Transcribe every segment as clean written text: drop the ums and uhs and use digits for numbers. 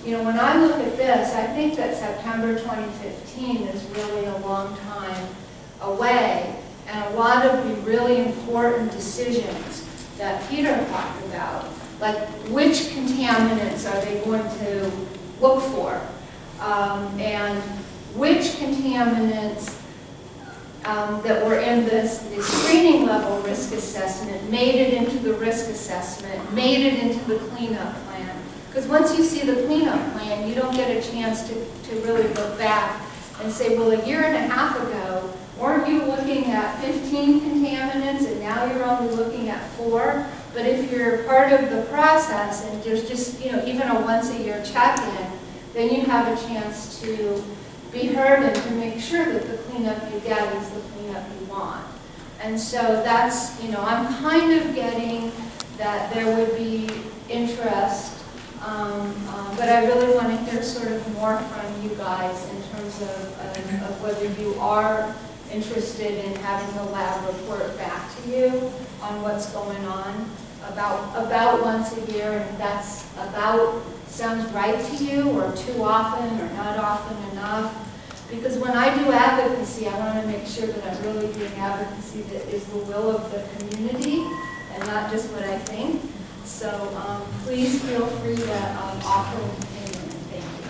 you know, when I look at this, I think that September 2015 is really a long time away, and a lot of the really important decisions that Peter talked about, like which contaminants are they going to look for, and which contaminants that were in the screening level risk assessment made it into the risk assessment, made it into the cleanup plan. Because once you see the cleanup plan, you don't get a chance to really look back and say, well, a year and a half ago, weren't you looking at 15 contaminants and now you're only looking at 4? But if you're part of the process and there's just, you know, even a once-a-year check-in, then you have a chance to be heard and to make sure that the cleanup you get is the cleanup you want. And so that's, you know, I'm kind of getting that there would be interest, but I really want to hear sort of more from you guys in terms of whether you are interested in having the lab report back to you on what's going on about once a year, and that's about sounds right to you, or too often, or not often enough. Because when I do advocacy, I want to make sure that I'm really doing advocacy that is the will of the community and not just what I think. So please feel free to offer an opinion. Thank you.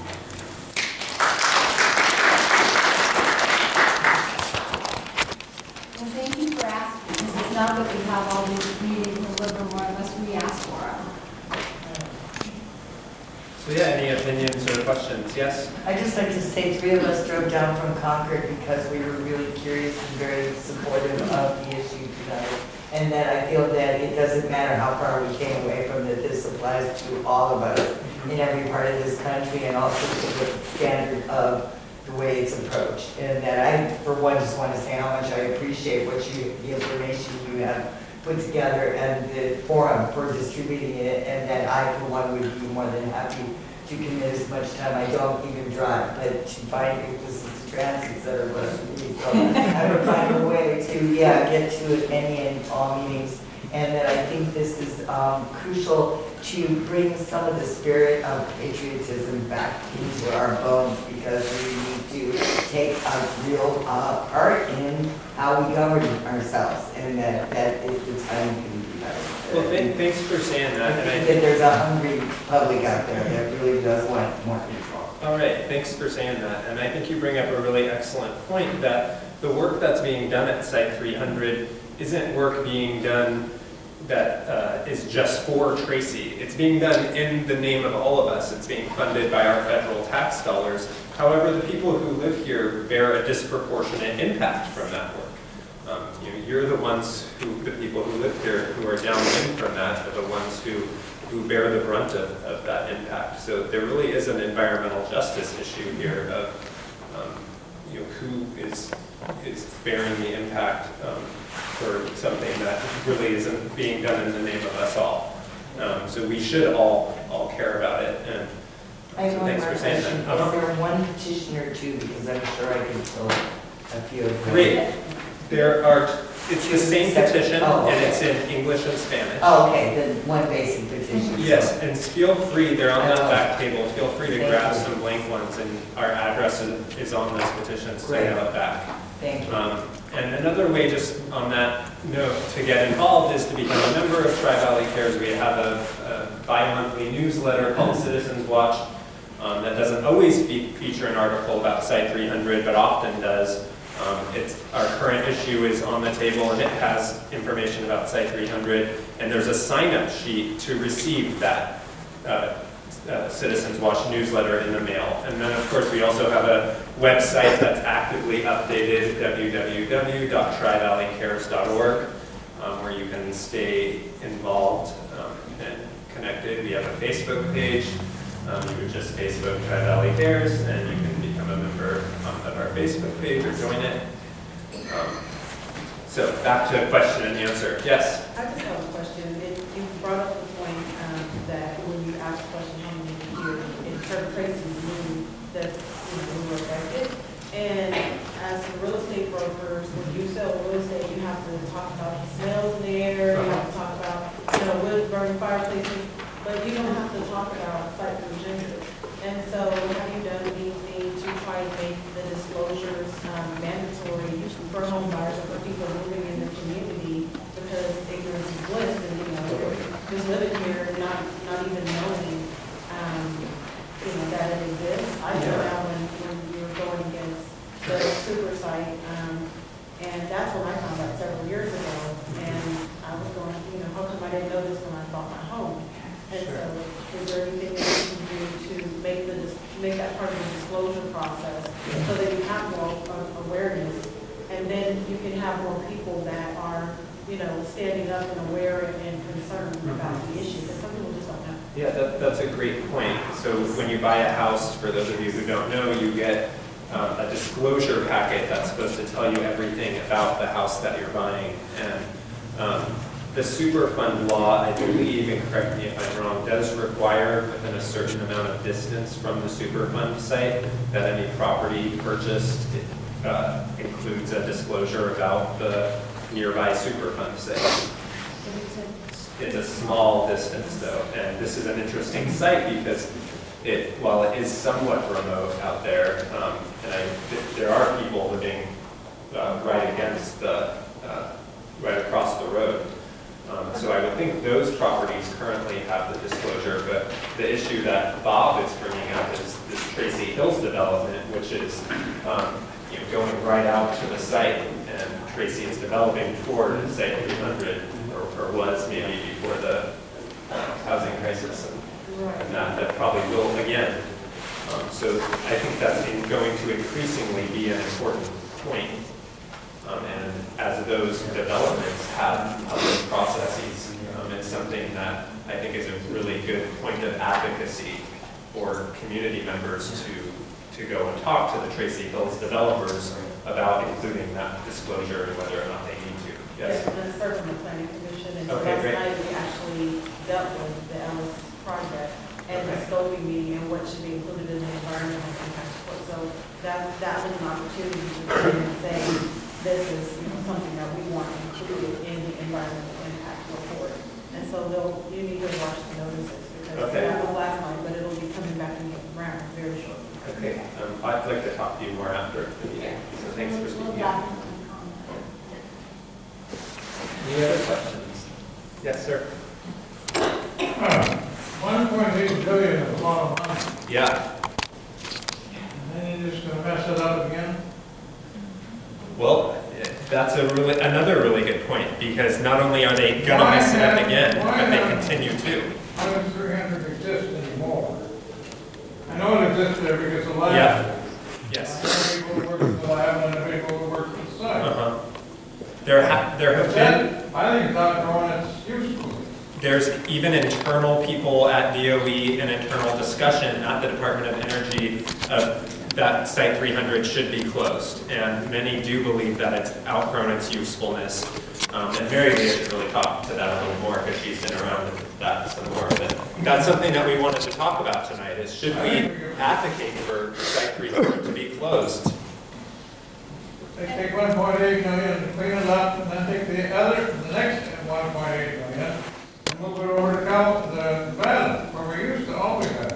And thank you for asking. It's not that we have all these meetings in Livermore unless we ask for them. So yeah, any opinions or questions? Yes? I'd just like to say 3 of us drove down from Concord because we were really curious and very supportive of the issue tonight. And that I feel that it doesn't matter how far we came away from that this applies to all of us in every part of this country, and also to the standard of the way it's approached. And that I, for one, just want to say how much I appreciate the information you have put together and the forum for distributing it, and that I, for one, would be more than happy to commit as much time. I don't even drive, but to find this is transits that are left for me. So I would find a way to, get to any and all meetings. And that I think this is crucial to bring some of the spirit of patriotism back into our bones, because we need to take a real part in how we govern ourselves, and that is the time to do that. Well, thanks for saying that. I think that there's a hungry public out there that really does want more control. All right, thanks for saying that. And I think you bring up a really excellent point, that the work that's being done at Site 300 isn't work being done that is just for Tracy. It's being done in the name of all of us. It's being funded by our federal tax dollars. However, the people who live here bear a disproportionate impact from that work. You're the ones the people who live here who are downwind from that are the ones who bear the brunt of that impact. So there really is an environmental justice issue here of who is bearing the impact for something that really isn't being done in the name of us all. So we should all care about it. And I so know thanks for saying that. Is there one petition or two? Because I'm sure I can fill a few of them. Great. It's the same petition, oh, okay. And it's in English and Spanish. Oh, okay, the one basic petition. Yes, and feel free, they're on that back table, feel free to Thank grab you. some blank ones, and our address is on those petitions, so Great. they have it back. Thank you. And another way, just on that note, to get involved is to become a member of Tri-Valley Cares. We have a bi-monthly newsletter called Citizens Watch that doesn't always feature an article about Site 300, but often does. Our current issue is on the table, and it has information about Site 300, and there's a sign-up sheet to receive that Citizens Watch newsletter in the mail. And then, of course, we also have a website that's actively updated, www.trivalleycares.org, where you can stay involved and connected. We have a Facebook page. You would just Facebook Tri-Valley Cares, and you can become a member of our Facebook page or join it. So back to question and answer. Yes? I just have a question. You brought up the point that when you asked the question, how many years interpretations mean that we were affected. And as real estate brokers, when you sell real estate, you have to talk about the smells in the air, you have to talk about wood burning fireplaces, but you don't have to talk about site 300. so have you done anything to try to make the disclosures mandatory for home buyers or for people living in the community? Because ignorance is bliss, and just living here, not even knowing, that it exists. I know now when we were going against the super site, and that's when I found out several years ago, and I was going, how come I didn't know this when I bought my home? And so, is there anything that you can do to make that part of the disclosure process so that you have more awareness, and then you can have more people that are, standing up and aware and concerned about the issue, because some people just don't know. Yeah, that's a great point. So when you buy a house, for those of you who don't know, you get a disclosure packet that's supposed to tell you everything about the house that you're buying. And the Superfund law, I believe, and correct me if I'm wrong, does require within a certain amount of distance from the Superfund site that any property purchased includes a disclosure about the nearby Superfund site. It's a small distance though, and this is an interesting site because while it is somewhat remote out there, there are people living right against right across the road. So I would think those properties currently have the disclosure, but the issue that Bob is bringing up is this Tracy Hills development, which is going right out to the site, and Tracy is developing toward Site 300, or was maybe before the housing crisis, and that probably will again. So I think that's going to increasingly be an important point. And as those developments have public processes, it's something that I think is a really good point of advocacy for community members to go and talk to the Tracy Hills developers about including that disclosure and whether or not they need to. Yes? And that's served from the planning commission, and so Okay, last great. night we actually dealt with the Ellis project and the scoping meeting and what should be included in the environmental impact report. So that was an opportunity to come in and say, this is something that we want included in the environmental impact report. And so you need to watch the notices, because that was last night, but it'll be coming back in the round very shortly. Okay, I'd like to talk to you more after the meeting, so thanks for speaking up. Any other questions? Yes, sir. 1.8 billion is a lot of money, Yeah. and then you're just gonna mess it up again? Well, that's another really good point, because not only are they gonna mess it up again, but they continue to. Why does 300 exist anymore? I know it existed there because of lab. Yeah. Yes. There are people who work at the lab and there are people who work at the site. Uh-huh. There have been, I think it's outgrowing its usefulness. there's even internal people at DOE and internal discussion at the Department of Energy that Site 300 should be closed. And many do believe that it's outgrown its usefulness. And Mary Lee should really talk to that a little more because she's been around that some more. But that's something that we wanted to talk about tonight is should we advocate for Site 300 to be closed? They take 1.8 million and clean it up, and then take the next 1.8 million, and move it over to Nevada, where we used to always have.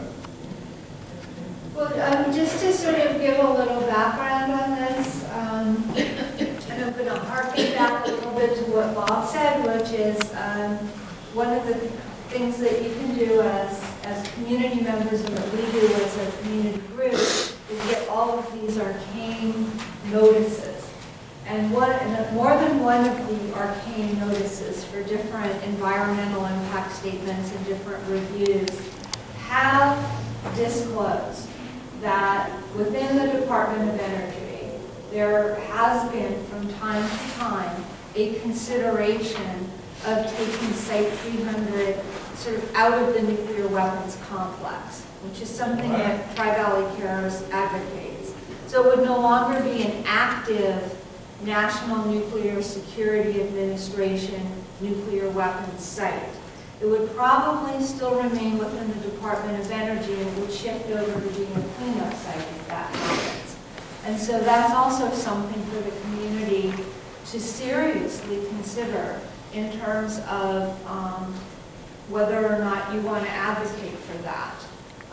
Well, just to sort of give a little background on this, and I'm going to harken back a little bit to what Bob said, which is one of the things that you can do as community members and what we do as a community group is get all of these arcane notices. And more than one of the arcane notices for different environmental impact statements and different reviews have disclosed that within the Department of Energy, there has been from time to time a consideration of taking Site 300 sort of out of the nuclear weapons complex, which is something that Tri-Valley Cares advocates. So it would no longer be an active National Nuclear Security Administration nuclear weapons site. It would probably still remain within the Department of Energy and it would shift over to being a cleanup site if that happens. And so that's also something for the community to seriously consider in terms of whether or not you want to advocate for that.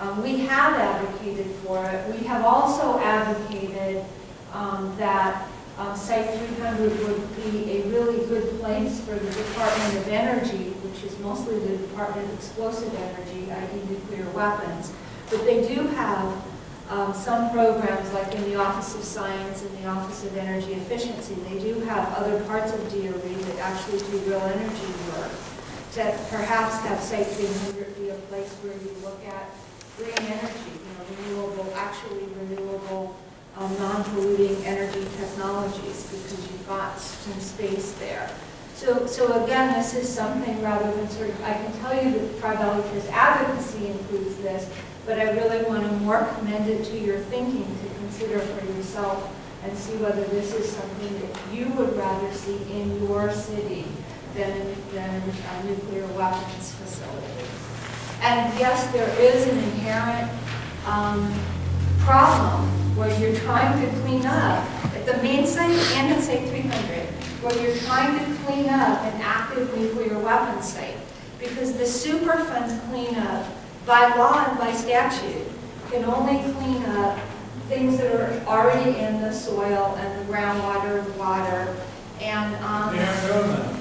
We have advocated for it. We have also advocated that Site 300 would be a really good place for the Department of Energy, which is mostly the Department of Explosive Energy, i.e. nuclear weapons. But they do have some programs, like in the Office of Science and the Office of Energy Efficiency. They do have other parts of DOE that actually do real energy work. To perhaps have Site 300 be a place where you look at green energy, actually renewable, non-polluting energy technologies, because you've got some space there. So again, this is something rather than sort of, I can tell you that Tri-Valley Cares advocacy includes this, but I really want to more commend it to your thinking to consider for yourself and see whether this is something that you would rather see in your city than a nuclear weapons facility. And yes, there is an inherent problem where you're trying to clean up at the main site and at Site 300, where you're trying to clean up an active nuclear weapons site. Because the Superfund cleanup, by law and by statute, can only clean up things that are already in the soil and the groundwater and water. And Yeah, doing that.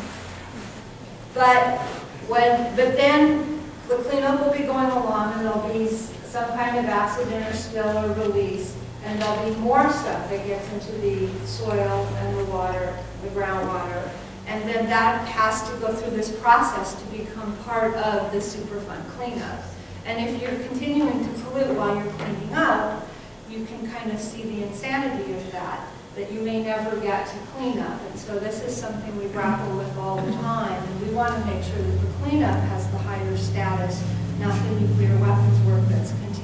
but then the cleanup will be going along, and there'll be some kind of accident or spill or release, and there'll be more stuff that gets into the soil and the water, the groundwater, and then that has to go through this process to become part of the Superfund cleanup. And if you're continuing to pollute while you're cleaning up, you can kind of see the insanity of that you may never get to clean up. And so this is something we grapple with all the time, and we want to make sure that the cleanup has the higher status, not the nuclear weapons work that's continuing.